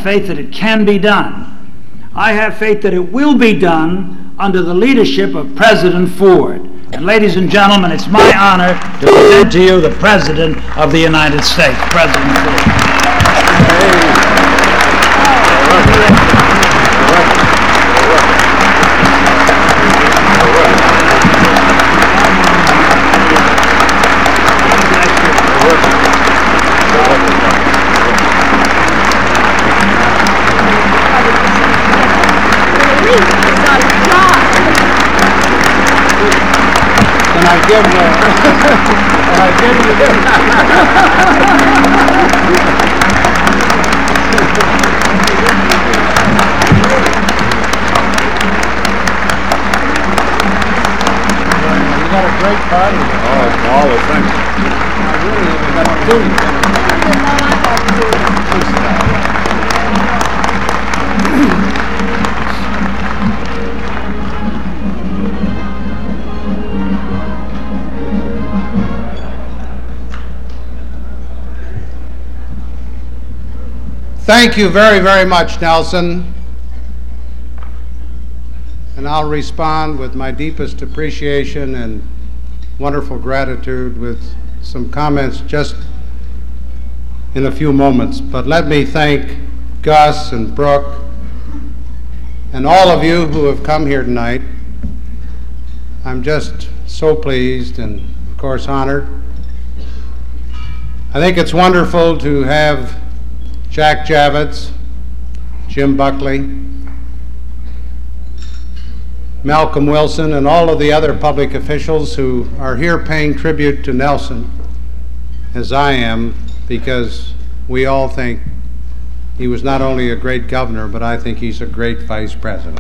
faith that it can be done. I have faith that it will be done under the leadership of President Ford. And ladies and gentlemen, it's my honor to present to you the President of the United States, President Ford. Thank you very, very much, Nelson. And I'll respond with my deepest appreciation and wonderful gratitude with some comments just in a few moments. But let me thank Gus and Brooke and all of you who have come here tonight. I'm just so pleased and, of course, honored. I think it's wonderful to have Jack Javits, Jim Buckley, Malcolm Wilson, and all of the other public officials who are here paying tribute to Nelson, as I am, because we all think he was not only a great governor, but I think he's a great vice president.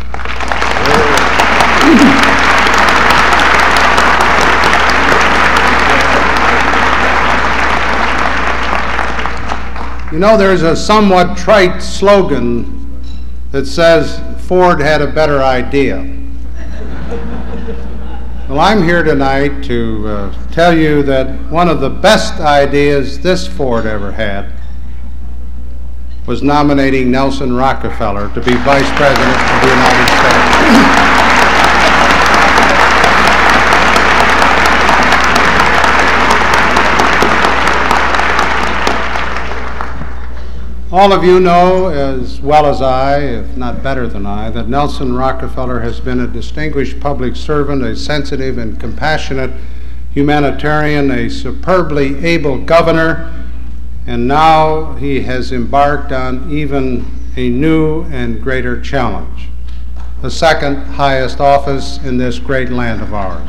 You know, there's a somewhat trite slogan that says Ford had a better idea. Well, I'm here tonight to tell you that one of the best ideas this Ford ever had was nominating Nelson Rockefeller to be Vice President of the United States. All of you know as well as I, if not better than I, that Nelson Rockefeller has been a distinguished public servant, a sensitive and compassionate humanitarian, a superbly able governor, and now he has embarked on even a new and greater challenge, the second highest office in this great land of ours.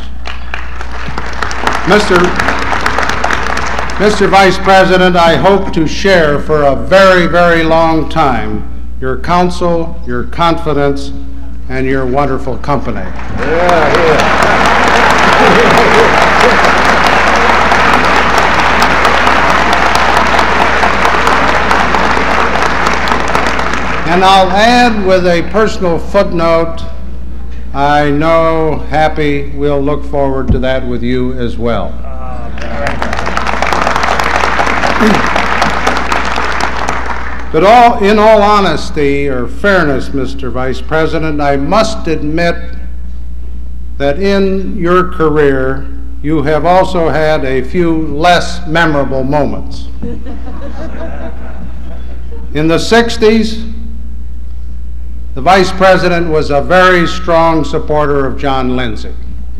Mr. Vice President, I hope to share for a very, very long time your counsel, your confidence, and your wonderful company. And I'll add with a personal footnote, I know, Happy, we'll look forward to that with you as well. But in all honesty or fairness, Mr. Vice President, I must admit that in your career, you have also had a few less memorable moments. In the 60s, the Vice President was a very strong supporter of John Lindsay.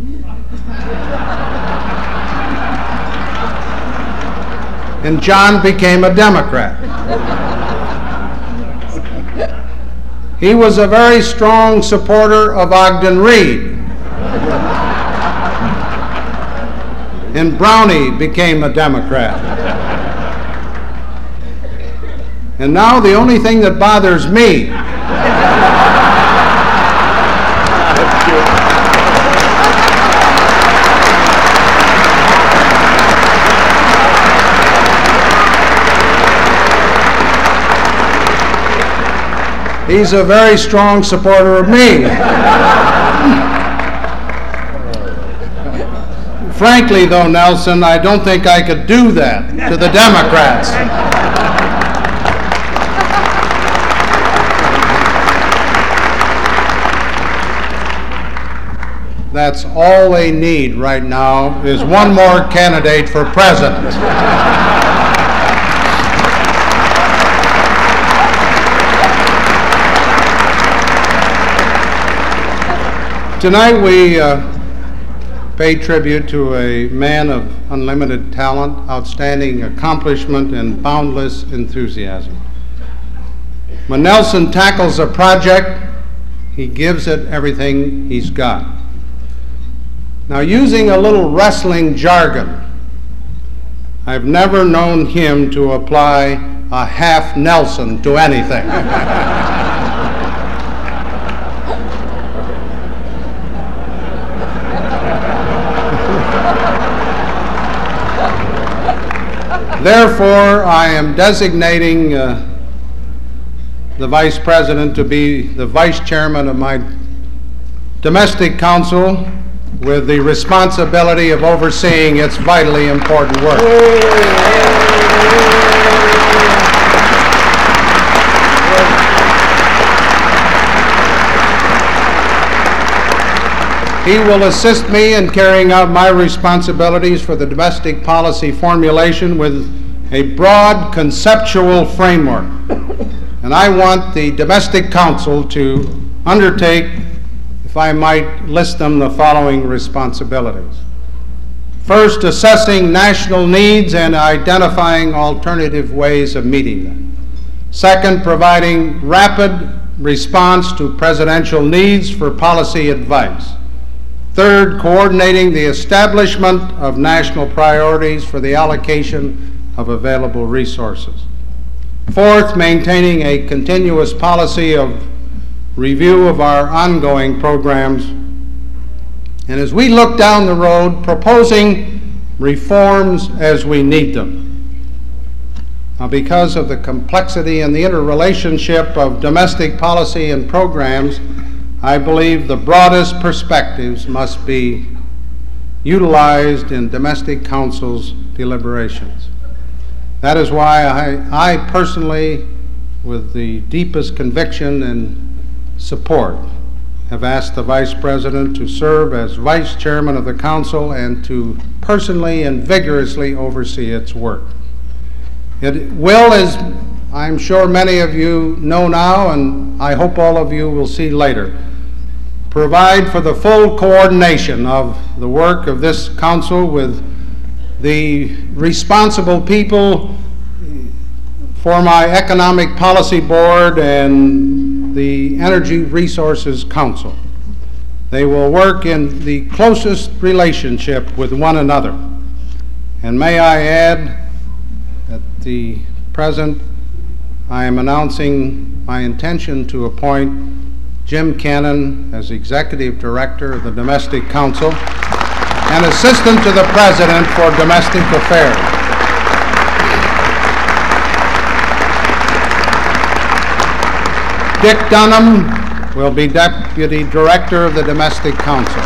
And John became a Democrat. He was a very strong supporter of Ogden Reed. And Brownie became a Democrat. And now the only thing that bothers me he's a very strong supporter of me. Frankly, though, Nelson, I don't think I could do that to the Democrats. that's all they need right now is one more candidate for president. Tonight we pay tribute to a man of unlimited talent, outstanding accomplishment, and boundless enthusiasm. When Nelson tackles a project, he gives it everything he's got. Now, using a little wrestling jargon, I've never known him to apply a half Nelson to anything. Therefore, I am designating the Vice President to be the Vice Chairman of my domestic council with the responsibility of overseeing its vitally important work. He will assist me in carrying out my responsibilities for the domestic policy formulation with a broad conceptual framework. And I want the Domestic Council to undertake, if I might list them, the following responsibilities. First, assessing national needs and identifying alternative ways of meeting them. Second, providing rapid response to presidential needs for policy advice. Third, coordinating the establishment of national priorities for the allocation of available resources. Fourth, maintaining a continuous policy of review of our ongoing programs. And as we look down the road, proposing reforms as we need them. Now, because of the complexity and the interrelationship of domestic policy and programs, I believe the broadest perspectives must be utilized in domestic council's deliberations. That is why I personally, with the deepest conviction and support, have asked the Vice President to serve as Vice Chairman of the Council and to personally and vigorously oversee its work. It will, as I'm sure many of you know now, and I hope all of you will see later, provide for the full coordination of the work of this council with the responsible people for my Economic Policy Board and the Energy Resources Council. They will work in the closest relationship with one another. And may I add, at the present, I am announcing my intention to appoint Jim Cannon as Executive Director of the Domestic Council and Assistant to the President for Domestic Affairs. Dick Dunham will be Deputy Director of the Domestic Council.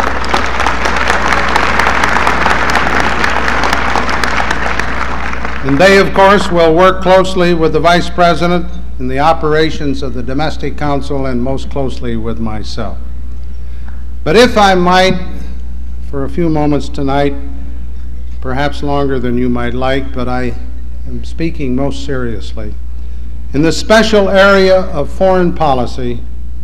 And they, of course, will work closely with the Vice President in the operations of the Domestic Council and most closely with myself. But if I might, for a few moments tonight, perhaps longer than you might like, but I am speaking most seriously, in the special area of foreign policy,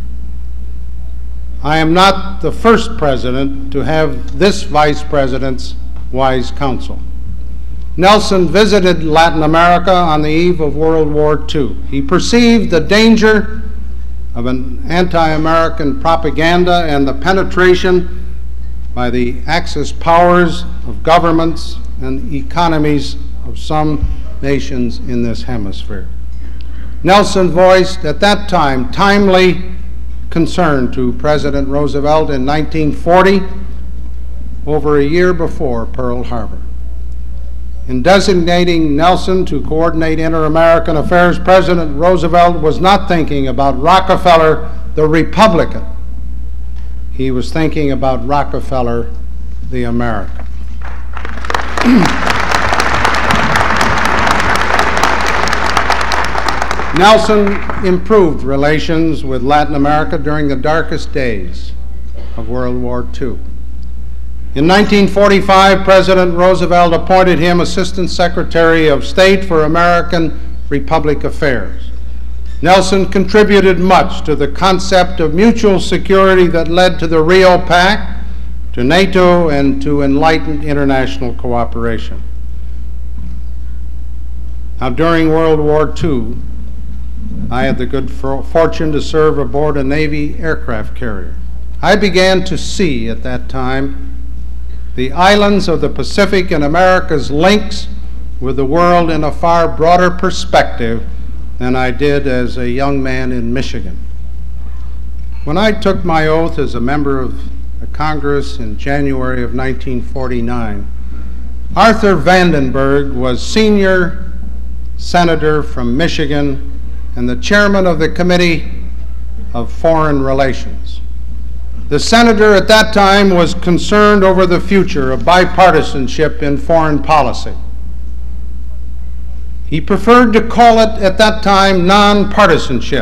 I am not the first president to have this Vice President's wise counsel. Nelson visited Latin America on the eve of World War II. He perceived the danger of an anti-American propaganda and the penetration by the Axis powers of governments and economies of some nations in this hemisphere. Nelson voiced at that time timely concern to President Roosevelt in 1940, over a year before Pearl Harbor. In designating Nelson to coordinate inter-American affairs, President Roosevelt was not thinking about Rockefeller, the Republican. He was thinking about Rockefeller, the American. Nelson improved relations with Latin America during the darkest days of World War II. In 1945, President Roosevelt appointed him Assistant Secretary of State for American Republic Affairs. Nelson contributed much to the concept of mutual security that led to the Rio Pact, to NATO, and to enlightened international cooperation. Now, during World War II, I had the good fortune to serve aboard a Navy aircraft carrier. I began to see at that time the islands of the Pacific and America's links with the world in a far broader perspective than I did as a young man in Michigan. When I took my oath as a member of the Congress in January of 1949, Arthur Vandenberg was senior senator from Michigan and the chairman of the Committee of Foreign Relations. The senator at that time was concerned over the future of bipartisanship in foreign policy. He preferred to call it at that time nonpartisanship,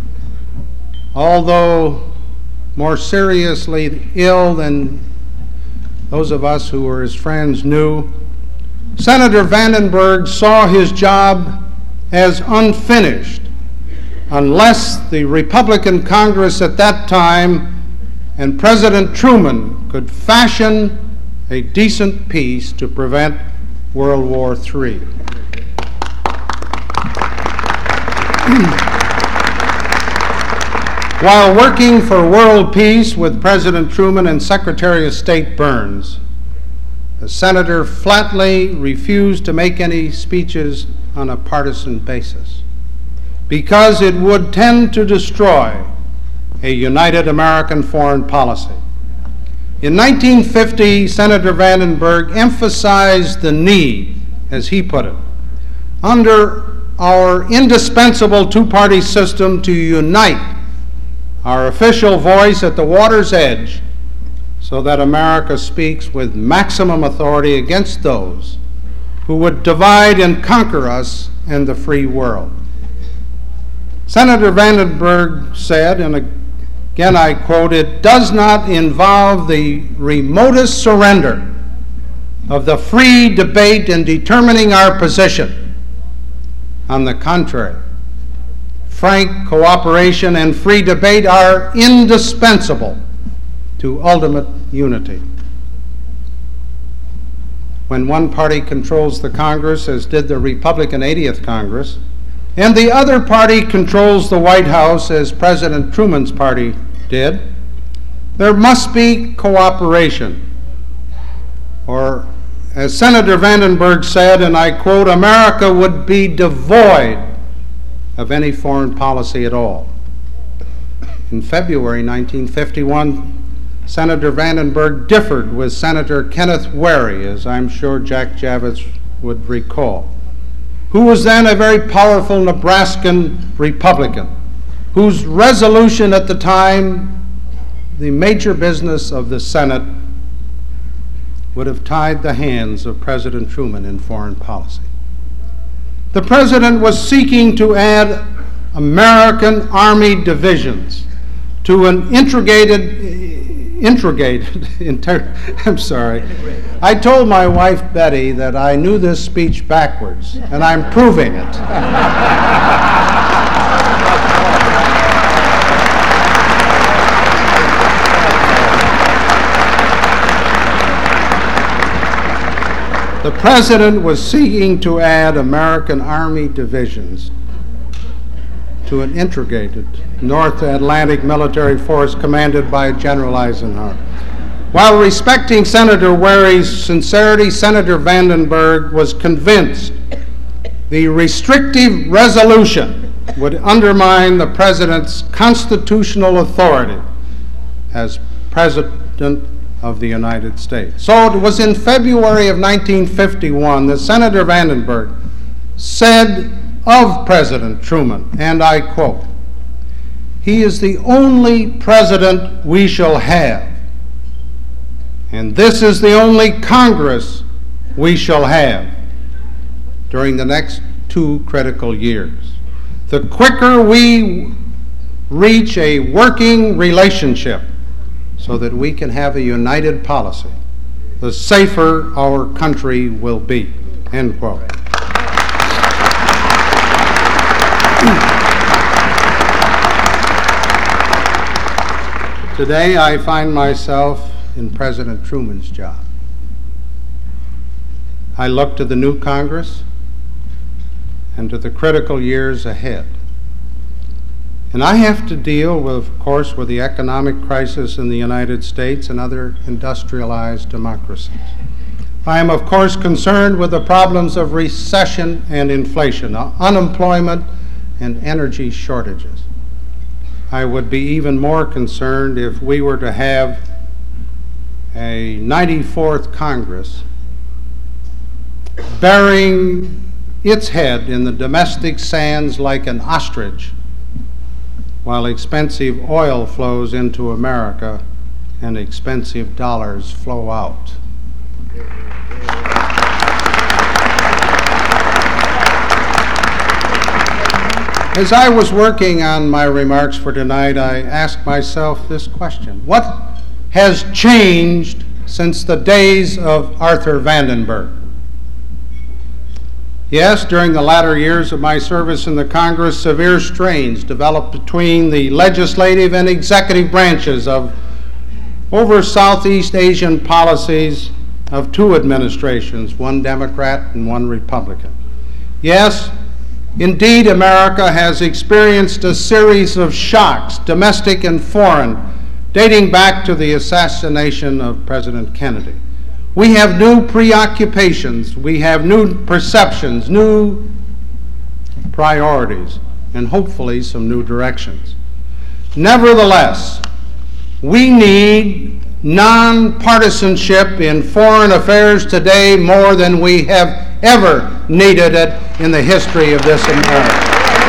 although more seriously ill than those of us who were his friends knew. Senator Vandenberg saw his job as unfinished unless the Republican Congress at that time and President Truman could fashion a decent peace to prevent World War III. While working for world peace with President Truman and Secretary of State Burns, the senator flatly refused to make any speeches on a partisan basis because it would tend to destroy a united American foreign policy. In 1950, Senator Vandenberg emphasized the need, as he put it, under our indispensable two-party system to unite our official voice at the water's edge so that America speaks with maximum authority against those who would divide and conquer us and the free world. Senator Vandenberg said, and again I quote, "It does not involve the remotest surrender of the free debate in determining our position. On the contrary, frank cooperation and free debate are indispensable to ultimate unity. When one party controls the Congress, as did the Republican 80th Congress, and the other party controls the White House, as President Truman's party did, there must be cooperation. Or, as Senator Vandenberg said, and I quote, America would be devoid of any foreign policy at all. In February 1951, Senator Vandenberg differed with Senator Kenneth Wherry, as I'm sure Jack Javits would recall, who was then a very powerful Nebraskan Republican, whose resolution at the time, the major business of the Senate, would have tied the hands of President Truman in foreign policy. The president was seeking to add American Army divisions to an I told my wife Betty that I knew this speech backwards, and I'm proving it. The president was seeking to add American Army divisions to an integrated North Atlantic military force commanded by General Eisenhower. While respecting Senator Wherry's sincerity, Senator Vandenberg was convinced the restrictive resolution would undermine the president's constitutional authority as President of the United States. So it was in February of 1951 that Senator Vandenberg said of President Truman, and I quote, "He is the only president we shall have, and this is the only Congress we shall have during the next 2 critical years. The quicker we reach a working relationship so that we can have a united policy, the safer our country will be." End quote. Today I find myself in President Truman's job. I look to the new Congress and to the critical years ahead. And I have to deal with, of course, with the economic crisis in the United States and other industrialized democracies. I am, of course, concerned with the problems of recession and inflation, unemployment, and energy shortages. I would be even more concerned if we were to have a 94th Congress burying its head in the domestic sands like an ostrich while expensive oil flows into America and expensive dollars flow out. As I was working on my remarks for tonight, I asked myself this question: what has changed since the days of Arthur Vandenberg? Yes, during the latter years of my service in the Congress, severe strains developed between the legislative and executive branches over Southeast Asian policies of two administrations, one Democrat and one Republican. Yes, indeed, America has experienced a series of shocks, domestic and foreign, dating back to the assassination of President Kennedy. We have new preoccupations, we have new perceptions, new priorities, and hopefully some new directions. Nevertheless, we need nonpartisanship in foreign affairs today more than we have ever needed it in the history of this America.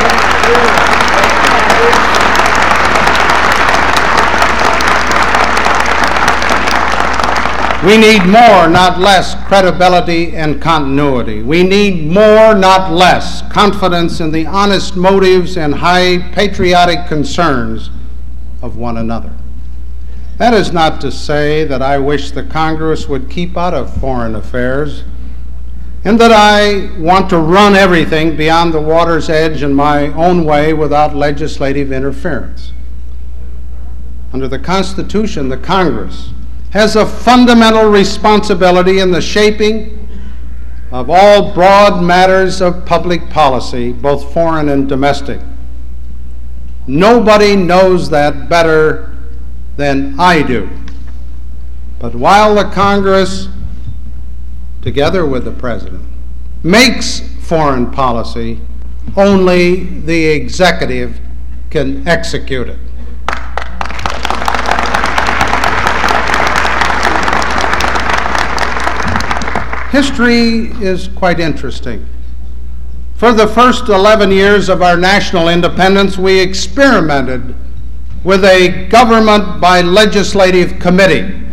We need more, not less, credibility and continuity. We need more, not less, confidence in the honest motives and high patriotic concerns of one another. That is not to say that I wish the Congress would keep out of foreign affairs and that I want to run everything beyond the water's edge in my own way without legislative interference. Under the Constitution, the Congress has a fundamental responsibility in the shaping of all broad matters of public policy, both foreign and domestic. Nobody knows that better than I do. But while the Congress, together with the President, makes foreign policy, only the executive can execute it. History is quite interesting. For the first 11 years of our national independence, we experimented with a government by legislative committee,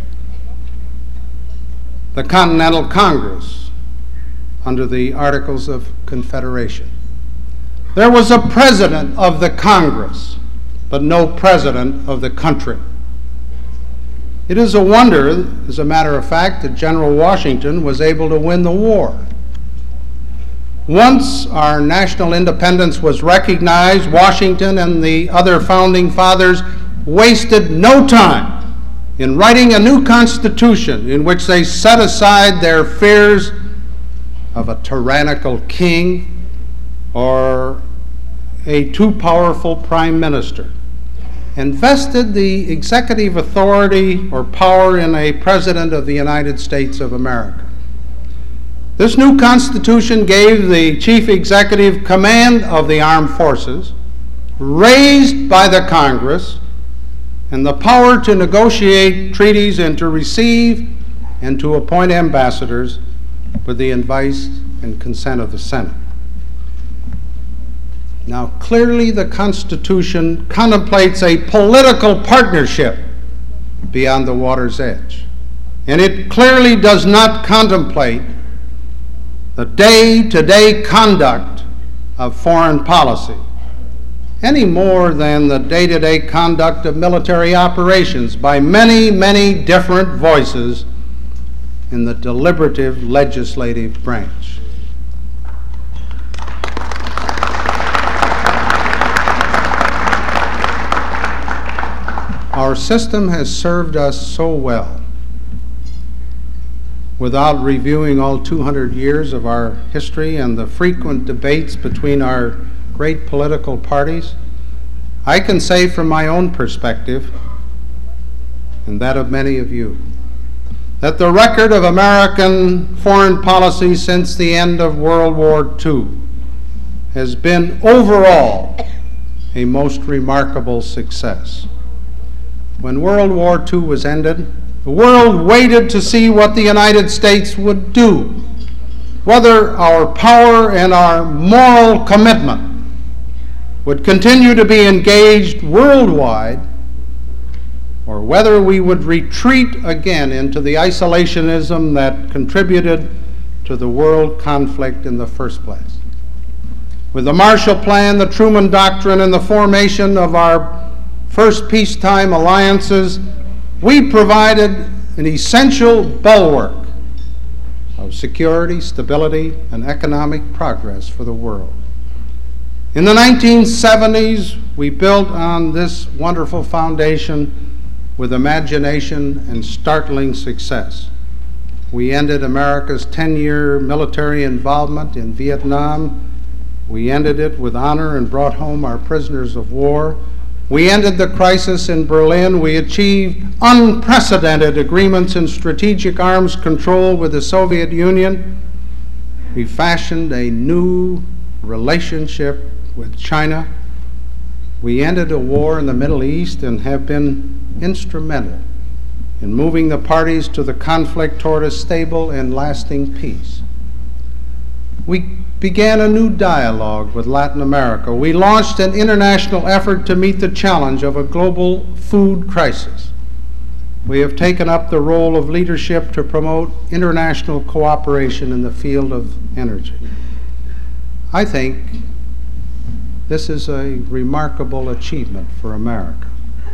the Continental Congress, under the Articles of Confederation. There was a president of the Congress, but no president of the country. It is a wonder, as a matter of fact, that General Washington was able to win the war. Once our national independence was recognized, Washington and the other founding fathers wasted no time in writing a new constitution in which they set aside their fears of a tyrannical king or a too powerful prime minister, and vested the executive authority or power in a President of the United States of America. This new Constitution gave the Chief Executive command of the armed forces, raised by the Congress, and the power to negotiate treaties and to receive and to appoint ambassadors with the advice and consent of the Senate. Now, clearly the Constitution contemplates a political partnership beyond the water's edge. And it clearly does not contemplate the day-to-day conduct of foreign policy, any more than the day-to-day conduct of military operations by many, many different voices in the deliberative legislative branch. Our system has served us so well. Without reviewing all 200 years of our history and the frequent debates between our great political parties, I can say from my own perspective, and that of many of you, that the record of American foreign policy since the end of World War II has been overall a most remarkable success. When World War II was ended, the world waited to see what the United States would do, whether our power and our moral commitment would continue to be engaged worldwide, or whether we would retreat again into the isolationism that contributed to the world conflict in the first place. With the Marshall Plan, the Truman Doctrine, and the formation of our first peacetime alliances, we provided an essential bulwark of security, stability, and economic progress for the world. In the 1970s, we built on this wonderful foundation with imagination and startling success. We ended America's 10-year military involvement in Vietnam. We ended it with honor and brought home our prisoners of war. We ended the crisis in Berlin. We achieved unprecedented agreements in strategic arms control with the Soviet Union. We fashioned a new relationship with China. We ended a war in the Middle East and have been instrumental in moving the parties to the conflict toward a stable and lasting peace. We began a new dialogue with Latin America. We launched an international effort to meet the challenge of a global food crisis. We have taken up the role of leadership to promote international cooperation in the field of energy. I think this is a remarkable achievement for America.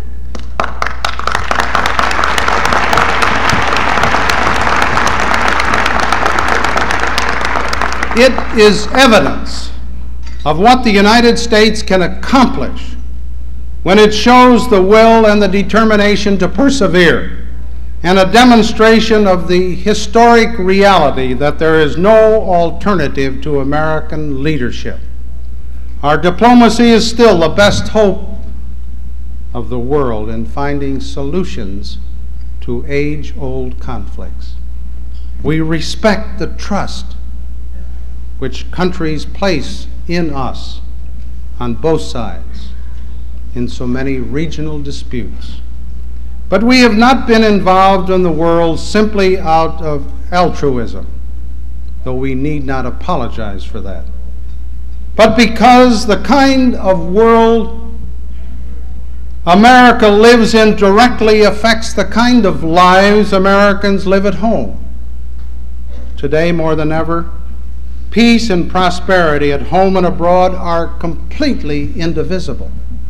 It is evidence of what the United States can accomplish when it shows the will and the determination to persevere, and a demonstration of the historic reality that there is no alternative to American leadership. Our diplomacy is still the best hope of the world in finding solutions to age-old conflicts. We respect the trust which countries place in us on both sides in so many regional disputes. But we have not been involved in the world simply out of altruism, though we need not apologize for that, but because the kind of world America lives in directly affects the kind of lives Americans live at home. Today, more than ever, peace and prosperity at home and abroad are completely indivisible.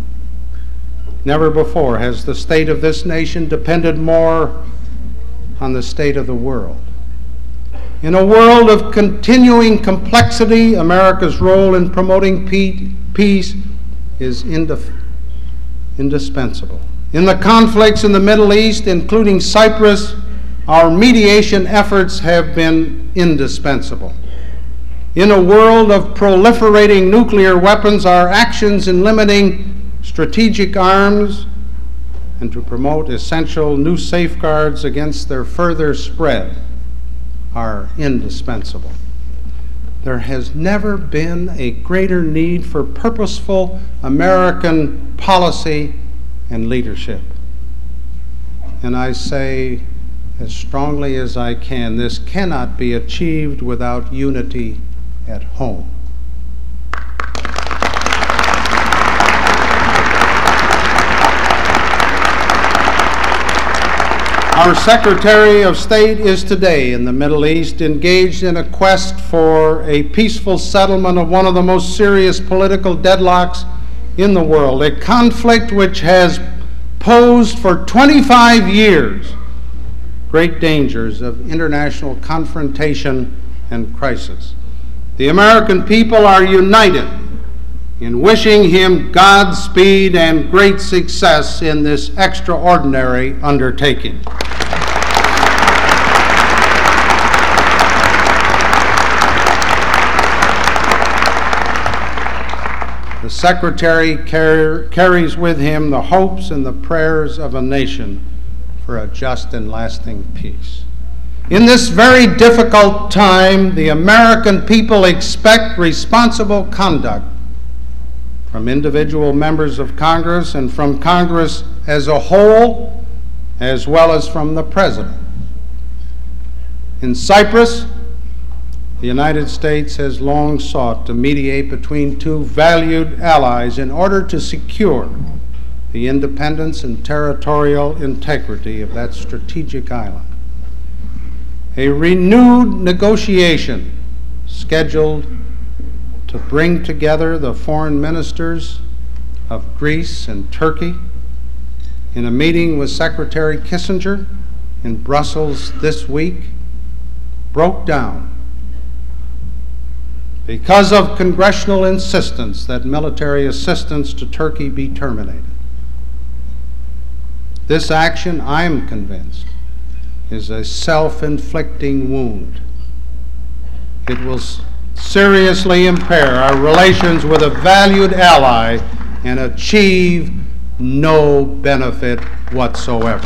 Never before has the state of this nation depended more on the state of the world. In a world of continuing complexity, America's role in promoting peace is indispensable. In the conflicts in the Middle East, including Cyprus, our mediation efforts have been indispensable. In a world of proliferating nuclear weapons, our actions in limiting strategic arms and to promote essential new safeguards against their further spread are indispensable. There has never been a greater need for purposeful American policy and leadership. And I say as strongly as I can, this cannot be achieved without unity at home. Our Secretary of State is today in the Middle East, engaged in a quest for a peaceful settlement of one of the most serious political deadlocks in the world, a conflict which has posed for 25 years great dangers of international confrontation and crisis. The American people are united in wishing him Godspeed and great success in this extraordinary undertaking. The Secretary carries with him the hopes and the prayers of a nation for a just and lasting peace. In this very difficult time, the American people expect responsible conduct from individual members of Congress and from Congress as a whole, as well as from the President. In Cyprus, the United States has long sought to mediate between two valued allies in order to secure the independence and territorial integrity of that strategic island. A renewed negotiation scheduled to bring together the foreign ministers of Greece and Turkey in a meeting with Secretary Kissinger in Brussels this week broke down because of congressional insistence that military assistance to Turkey be terminated. This action, I am convinced, is a self-inflicting wound. It will seriously impair our relations with a valued ally and achieve no benefit whatsoever.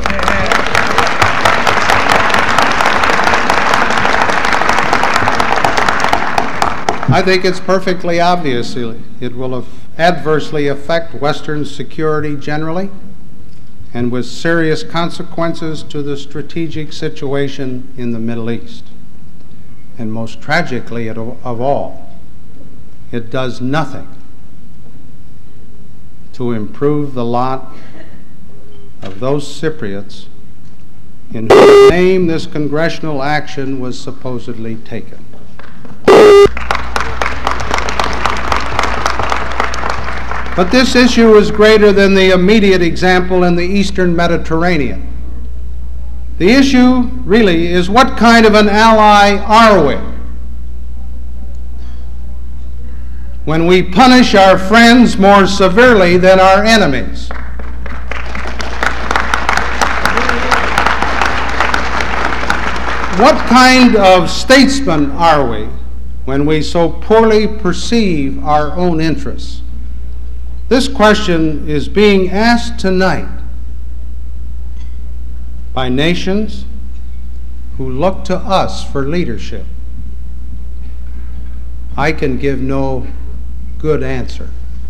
I think it's perfectly obvious it will adversely affect Western security generally, and with serious consequences to the strategic situation in the Middle East. And most tragically of all, it does nothing to improve the lot of those Cypriots in whose name this congressional action was supposedly taken. But this issue is greater than the immediate example in the Eastern Mediterranean. The issue really is, what kind of an ally are we when we punish our friends more severely than our enemies? What kind of statesman are we when we so poorly perceive our own interests? This question is being asked tonight by nations who look to us for leadership. I can give no good answer.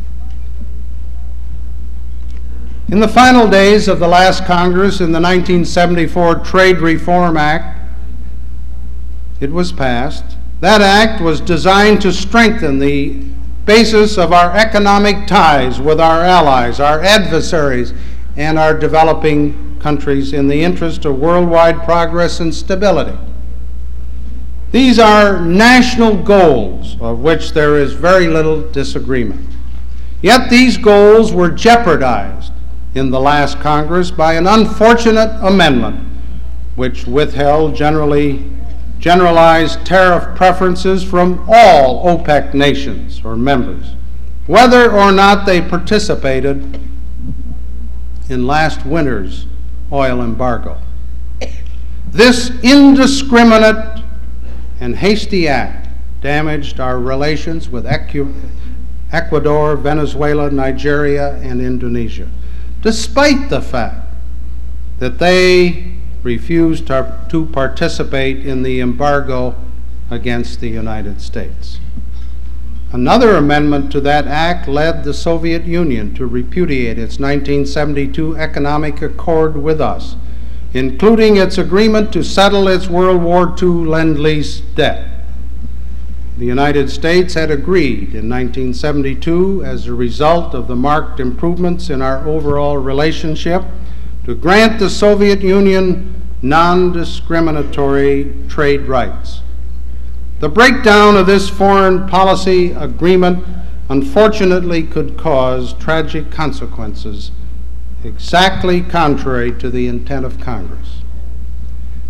In the final days of the last Congress, in the 1974 Trade Reform Act, it was passed. That act was designed to strengthen the basis of our economic ties with our allies, our adversaries, and our developing countries in the interest of worldwide progress and stability. These are national goals of which there is very little disagreement. Yet these goals were jeopardized in the last Congress by an unfortunate amendment which withheld generalized tariff preferences from all OPEC nations or members, whether or not they participated in last winter's oil embargo. This indiscriminate and hasty act damaged our relations with Ecuador, Venezuela, Nigeria, and Indonesia, despite the fact that they refused to participate in the embargo against the United States. Another amendment to that act led the Soviet Union to repudiate its 1972 economic accord with us, including its agreement to settle its World War II Lend-Lease debt. The United States had agreed in 1972, as a result of the marked improvements in our overall relationship, to grant the Soviet Union non-discriminatory trade rights. The breakdown of this foreign policy agreement unfortunately could cause tragic consequences exactly contrary to the intent of Congress.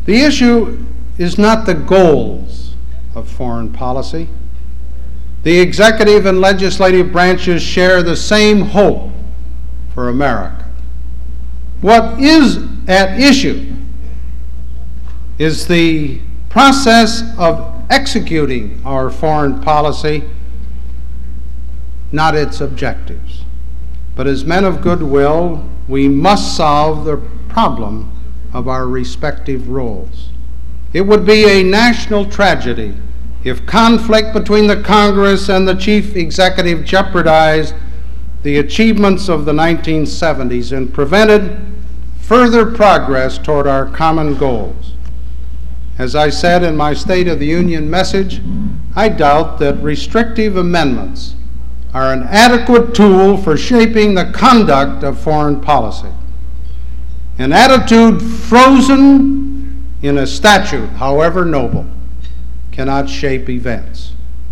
The issue is not the goals of foreign policy. The executive and legislative branches share the same hope for America. What is at issue is the process of executing our foreign policy, not its objectives. But as men of goodwill, we must solve the problem of our respective roles. It would be a national tragedy if conflict between the Congress and the chief executive jeopardized the achievements of the 1970s and prevented further progress toward our common goals. As I said in my State of the Union message, I doubt that restrictive amendments are an adequate tool for shaping the conduct of foreign policy. An attitude frozen in a statute, however noble, cannot shape events.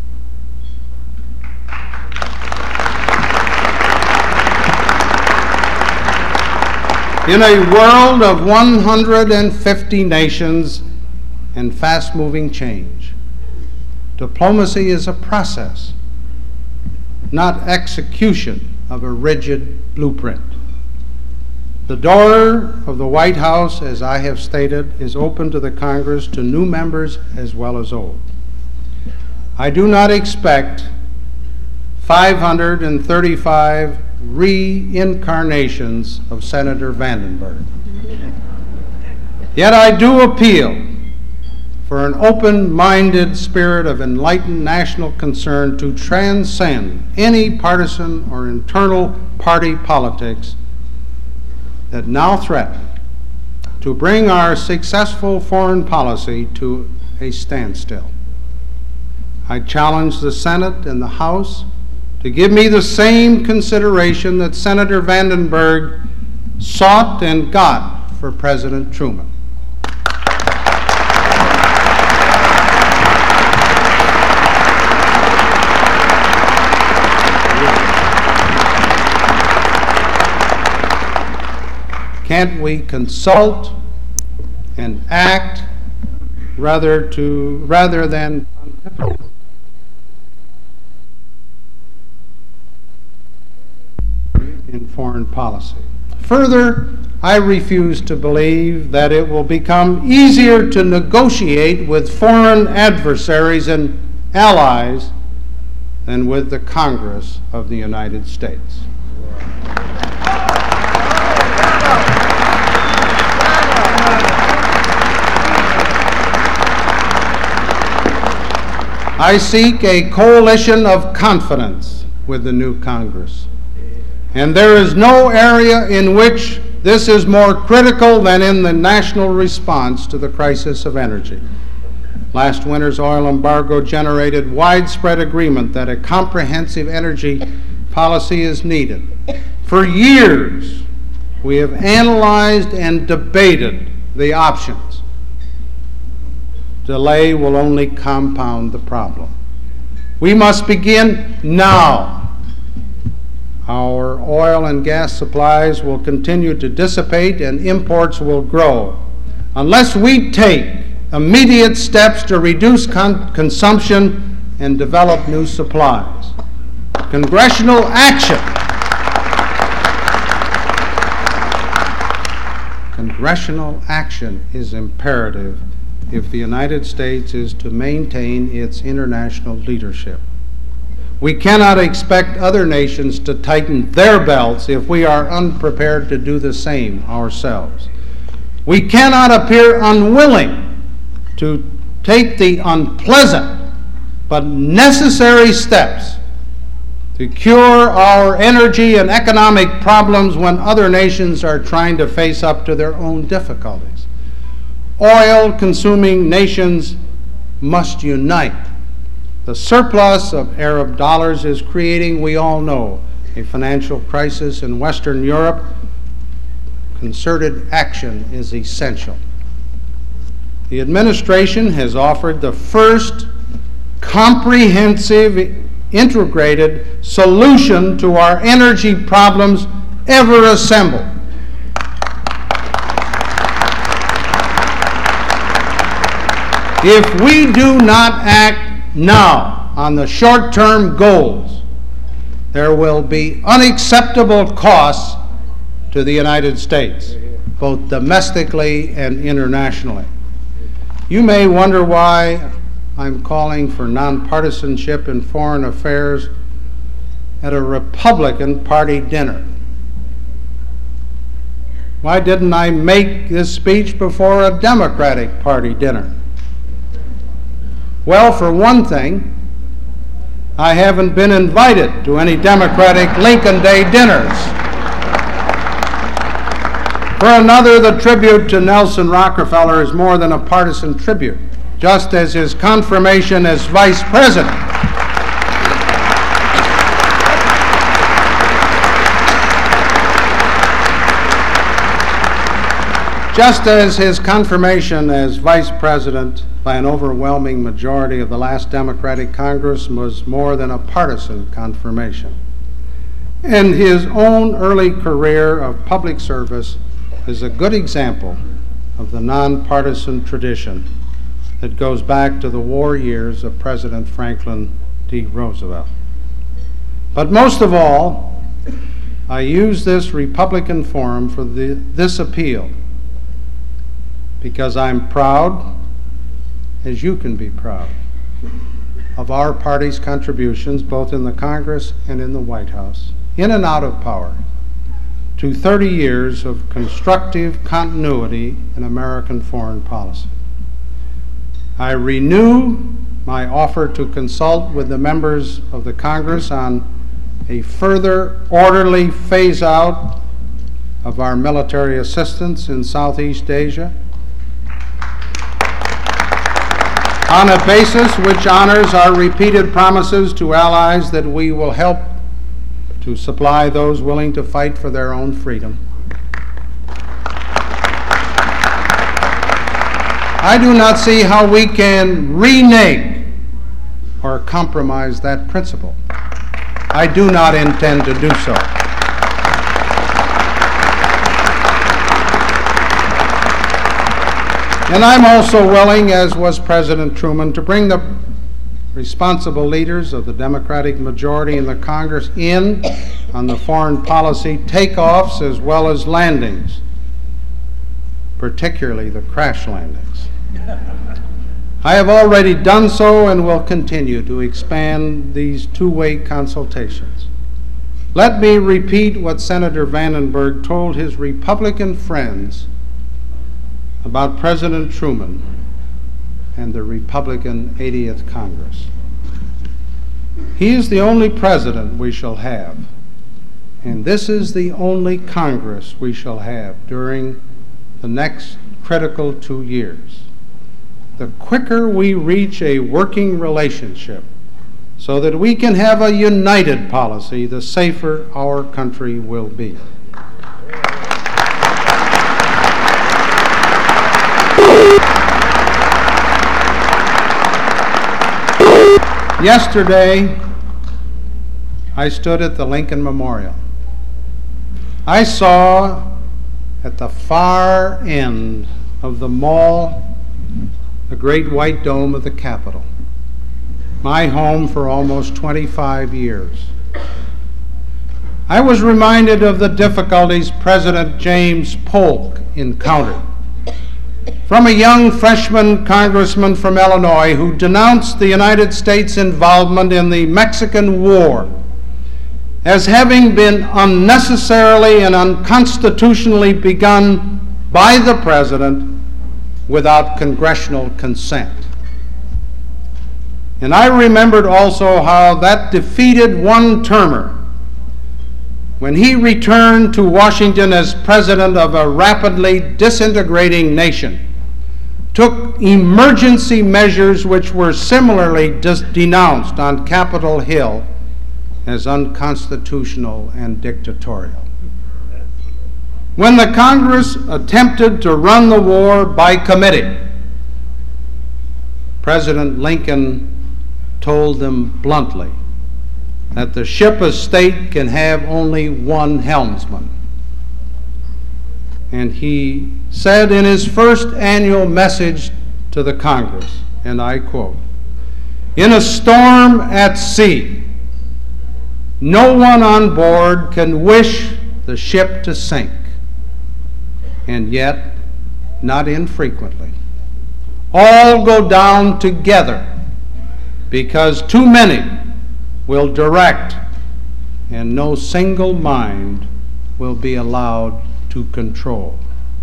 In a world of 150 nations and fast-moving change, diplomacy is a process, not execution of a rigid blueprint. The door of the White House, as I have stated, is open to the Congress, to new members as well as old. I do not expect 535 reincarnations of Senator Vandenberg. Yet I do appeal for an open-minded spirit of enlightened national concern to transcend any partisan or internal party politics that now threaten to bring our successful foreign policy to a standstill. I challenge the Senate and the House to give me the same consideration that Senator Vandenberg sought and got for President Truman. Can't we consult and act rather than in foreign policy? Further, I refuse to believe that it will become easier to negotiate with foreign adversaries and allies than with the Congress of the United States. I seek a coalition of confidence with the new Congress. And there is no area in which this is more critical than in the national response to the crisis of energy. Last winter's oil embargo generated widespread agreement that a comprehensive energy policy is needed. For years, we have analyzed and debated the options. Delay will only compound the problem. We must begin now. Our oil and gas supplies will continue to dissipate and imports will grow. Unless we take immediate steps to reduce consumption and develop new supplies. Congressional action. Congressional action is imperative if the United States is to maintain its international leadership. We cannot expect other nations to tighten their belts if we are unprepared to do the same ourselves. We cannot appear unwilling to take the unpleasant but necessary steps to cure our energy and economic problems when other nations are trying to face up to their own difficulties. Oil-consuming nations must unite. The surplus of Arab dollars is creating, we all know, a financial crisis in Western Europe. Concerted action is essential. The administration has offered the first comprehensive, integrated solution to our energy problems ever assembled. If we do not act now on the short-term goals, there will be unacceptable costs to the United States, both domestically and internationally. You may wonder why I'm calling for nonpartisanship in foreign affairs at a Republican Party dinner. Why didn't I make this speech before a Democratic Party dinner? Well, for one thing, I haven't been invited to any Democratic Lincoln Day dinners. For another, the tribute to Nelson Rockefeller is more than a partisan tribute, just as his confirmation as Vice President by an overwhelming majority of the last Democratic Congress was more than a partisan confirmation. And his own early career of public service is a good example of the nonpartisan tradition that goes back to the war years of President Franklin D. Roosevelt. But most of all, I use this Republican forum for this appeal because I'm proud, as you can be proud, of our party's contributions, both in the Congress and in the White House, in and out of power, to 30 years of constructive continuity in American foreign policy. I renew my offer to consult with the members of the Congress on a further orderly phase-out of our military assistance in Southeast Asia, on a basis which honors our repeated promises to allies that we will help to supply those willing to fight for their own freedom. I do not see how we can renege or compromise that principle. I do not intend to do so. And I'm also willing, as was President Truman, to bring the responsible leaders of the Democratic majority in the Congress in on the foreign policy takeoffs as well as landings, particularly the crash landings. I have already done so and will continue to expand these two-way consultations. Let me repeat what Senator Vandenberg told his Republican friends about President Truman and the Republican 80th Congress. He is the only president we shall have, and this is the only Congress we shall have during the next critical 2 years. The quicker we reach a working relationship so that we can have a united policy, the safer our country will be. Yesterday, I stood at the Lincoln Memorial. I saw at the far end of the mall the great white dome of the Capitol, my home for almost 25 years. I was reminded of the difficulties President James Polk encountered from a young freshman congressman from Illinois who denounced the United States' involvement in the Mexican War as having been unnecessarily and unconstitutionally begun by the president without congressional consent. And I remembered also how that defeated one-termer, when he returned to Washington as president of a rapidly disintegrating nation, took emergency measures which were similarly denounced on Capitol Hill as unconstitutional and dictatorial. When the Congress attempted to run the war by committee, President Lincoln told them bluntly that the ship of state can have only one helmsman. And he said in his first annual message to the Congress, and I quote, "In a storm at sea, no one on board can wish the ship to sink, and yet, not infrequently, all go down together because too many will direct and no single mind will be allowed to control."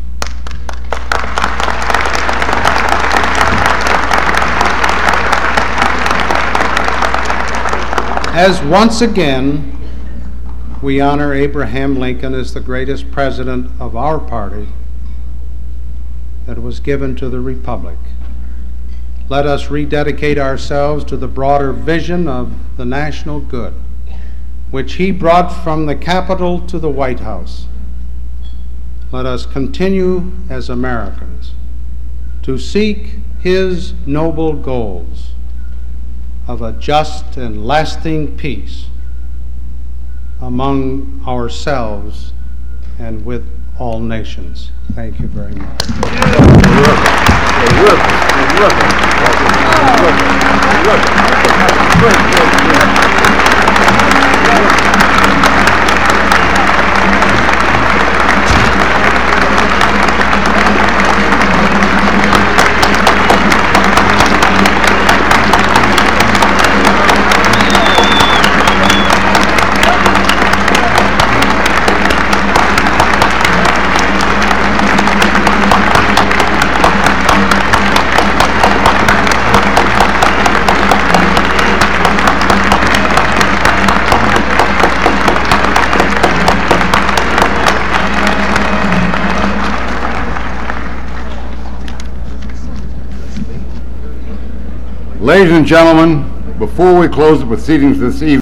As once again we honor Abraham Lincoln as the greatest president of our party that was given to the Republic, let us rededicate ourselves to the broader vision of the national good, which he brought from the Capitol to the White House. Let us continue as Americans to seek his noble goals of a just and lasting peace among ourselves and with all nations. Thank you very much. Ladies and gentlemen, before we close the proceedings this evening,